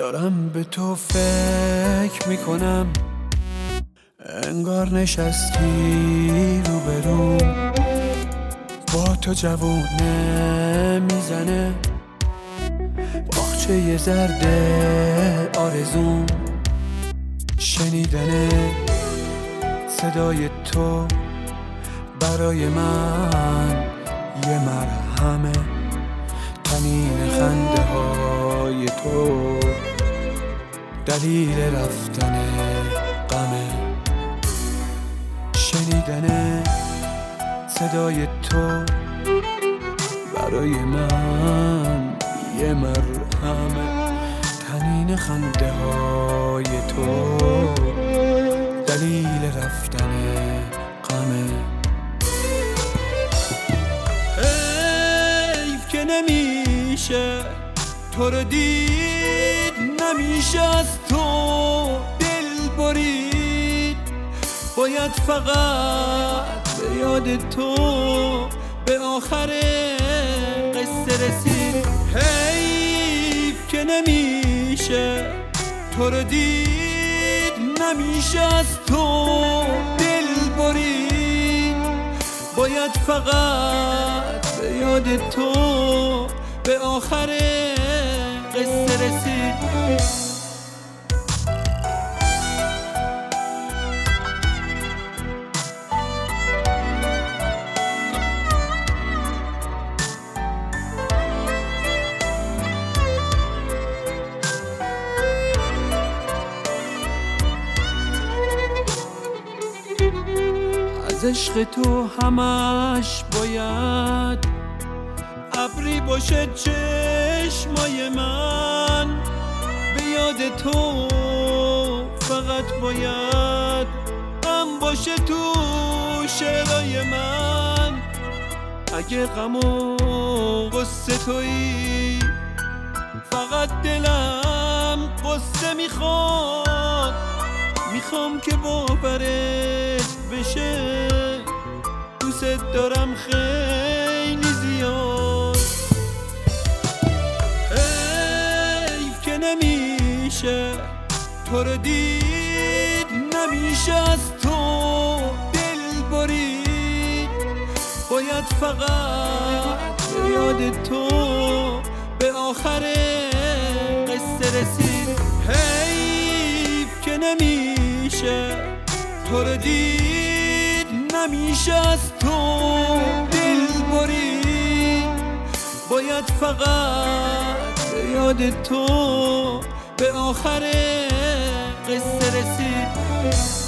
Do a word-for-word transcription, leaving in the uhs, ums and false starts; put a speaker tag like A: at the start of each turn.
A: دارم به تو فکر میکنم، انگار نشستی روبروم، با تو جوونه میزنه باغچه زرد آرزوم. شنیدن صدای تو برای من یه مرهمه، طنین خنده های تو دلیل رفتن غمه. شنیدن صدای تو برای من یه مرهمه، طنین خنده های تو دلیل رفتن غمه. حیف که نمیشه تو رو دید، نمیشه از تو دل برید، باید فقط به یاد تو به آخر قصه رسید. حیف که نمیشه تو رو دید، نمیشه از تو دل برید، باید فقط به یاد تو به آخر قصه رسید. از عشق تو همش باید ابری باشه چشمای من، به یاد تو فقط باید غم باشه تو شعرهای من. اگه غم و قصه تویی فقط دلم قصه میخواد، میخوام که باورت بشه دوست دارم خیلی زیاد. حیف که نمیشه تو رو دید، نمیشه از تو دل برید، باید فقط به یاد تو به آخر قصه رسید. حیف که نمیشه تو رو دید، نمیشه از تو دل برید، باید فقط به یاد تو به آخر قصه رسید.